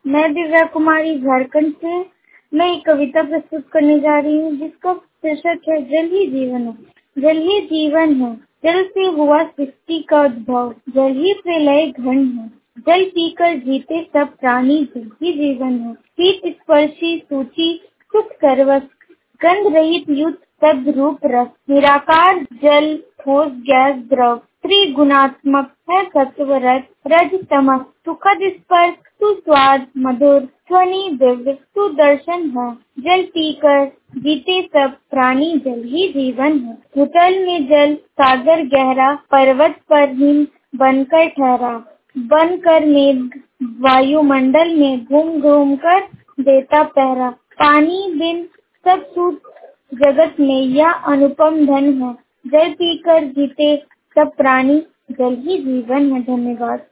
मैं दिव्या कुमारी झारखंड से। मैं एक कविता प्रस्तुत करने जा रही हूँ जिसका शीर्षक है जल ही जीवन है। जल ही जीवन है, जल से हुआ सृष्टि का उद्भव, जल ही प्रलय घन है, जल पीकर जीते सब प्राणी, जल ही जीवन है। शीत स्पर्शी सूची सुख सर्वस्व, गंध रहित युक्त शब्द रूप रस, निराकार जल ठोस गैस द्रव, त्रिगुणात्मक है सत्व रज रज तमस, सुखद स्पर्श सुस्वाद मधुर, ध्वनि दिव्य सुदर्शन है। जल पीकर जीते सब प्राणी, जल ही जीवन है। भूतल में जल सागर गहरा, पर्वत पर हिम बनकर ठहरा, बनकर मेघ वायुमंडल में घूम घूम कर देता पहरा। पानी बिन सब सूत जगत में यह अनुपम धन है। जल पीकर जीते सब प्राणी, जल ही जीवन है। धन्यवाद।